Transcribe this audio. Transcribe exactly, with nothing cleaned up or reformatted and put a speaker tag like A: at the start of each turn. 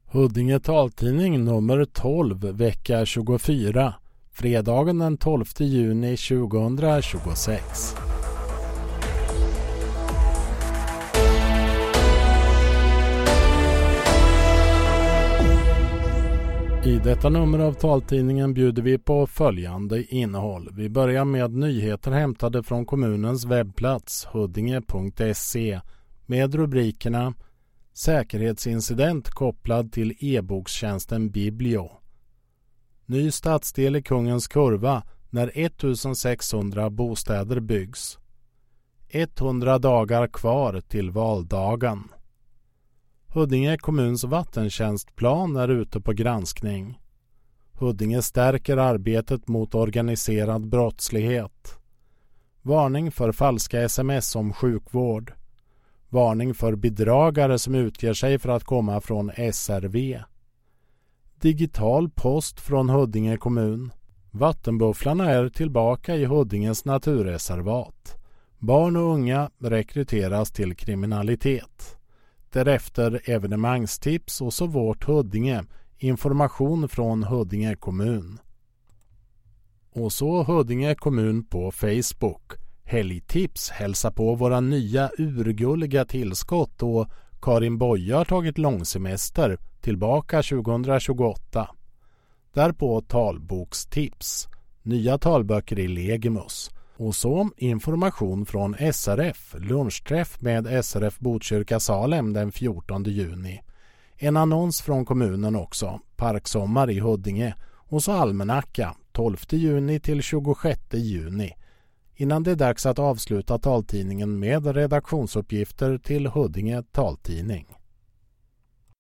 A: Huddinge taltidning nummer tolv vecka tjugofyra, fredagen den tolfte juni tjugohundratjugosex. I detta nummer av taltidningen bjuder vi på följande innehåll. Vi börjar med nyheter hämtade från kommunens webbplats huddinge punkt se med rubrikerna Säkerhetsincident kopplad till e-bokstjänsten Biblio. Ny stadsdel i Kungens Kurva när ettusensexhundra bostäder byggs. hundra dagar kvar till valdagen. Huddinge kommuns vattentjänstplan är ute på granskning. Huddinge stärker arbetet mot organiserad brottslighet. Varning för falska sms om sjukvård. Varning för bedragare som utger sig för att komma från S R V. Digital post från Huddinge kommun. Vattenbufflarna är tillbaka i Huddinges naturreservat. Barn och unga rekryteras till kriminalitet. Därefter evenemangstips och så vårt Huddinge. Information från Huddinge kommun. Och så Huddinge kommun på Facebook. Helgtips hälsa på våra nya urgulliga tillskott och Karin Boye har tagit långsemester tillbaka tjugohundratjugoåtta. Därpå talbokstips, nya talböcker i Legimus och så information från S R F, lunchträff med S R F Botkyrka Salem den fjortonde juni. En annons från kommunen också, parksommar i Huddinge och så almanacka tolfte juni till tjugosjätte juni. Innan det är dags att avsluta taltidningen med redaktionsuppgifter till Huddinge taltidning.